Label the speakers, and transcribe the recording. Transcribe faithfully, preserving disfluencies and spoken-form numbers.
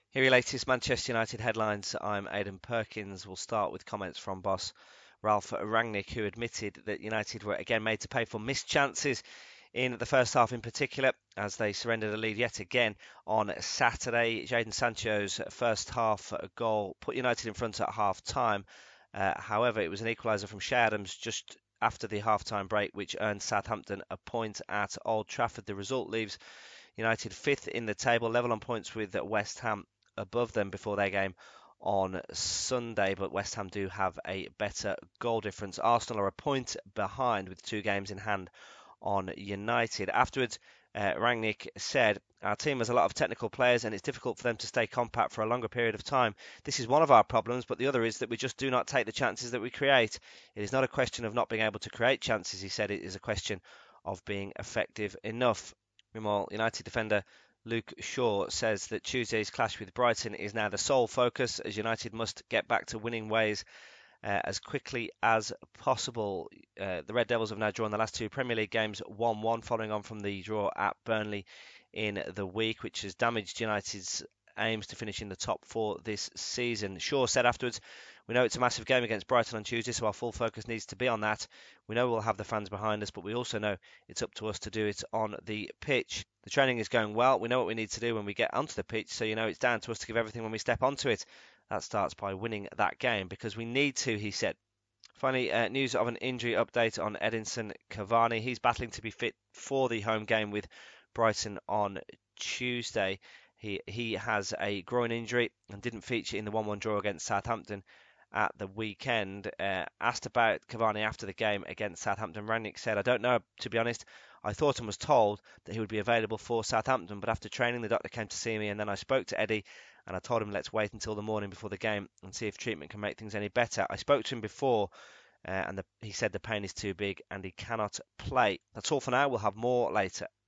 Speaker 1: Here are your latest Manchester United headlines. I'm Aidan Perkins. We'll start with comments from boss Ralf Rangnick, who admitted that United were again made to pay for missed chances in the first half in particular, as they surrendered a lead yet again on Saturday. Jadon Sancho's first half goal put United in front at half time. Uh, however, it was an equaliser from Che Adams just after the half-time break, which earned Southampton a point at Old Trafford. The result leaves United fifth in the table, level on points with West Ham above them before their game on Sunday, but West Ham do have a better goal difference. Arsenal are a point behind with two games in hand on United. Afterwards, uh, Rangnick said, "Our team has a lot of technical players and it's difficult for them to stay compact for a longer period of time. This is one of our problems, but the other is that we just do not take the chances that we create. It is not a question of not being able to create chances," he said. "It is a question of being effective enough." Meanwhile, United defender Luke Shaw says that Tuesday's clash with Brighton is now the sole focus, as United must get back to winning ways uh, as quickly as possible. Uh, the Red Devils have now drawn the last two Premier League games one one, following on from the draw at Burnley in the week, which has damaged United's aims to finish in the top four this season. Shaw said afterwards, "We know it's a massive game against Brighton on Tuesday, so our full focus needs to be on that. We know we'll have the fans behind us, but we also know it's up to us to do it on the pitch. The training is going well. We know what we need to do when we get onto the pitch, so you know it's down to us to give everything when we step onto it. That starts by winning that game because we need to," he said. Finally, uh, news of an injury update on Edinson Cavani. He's battling to be fit for the home game with Brighton on Tuesday. He he has a groin injury and didn't feature in the one one draw against Southampton at the weekend. Uh, asked about Cavani after the game against Southampton, Rangnick said, "I don't know, to be honest. I thought and was told that he would be available for Southampton, but after training, the doctor came to see me, and then I spoke to Eddie, and I told him let's wait until the morning before the game and see if treatment can make things any better. I spoke to him before, uh, and the, he said the pain is too big and he cannot play." That's all for now. We'll have more later.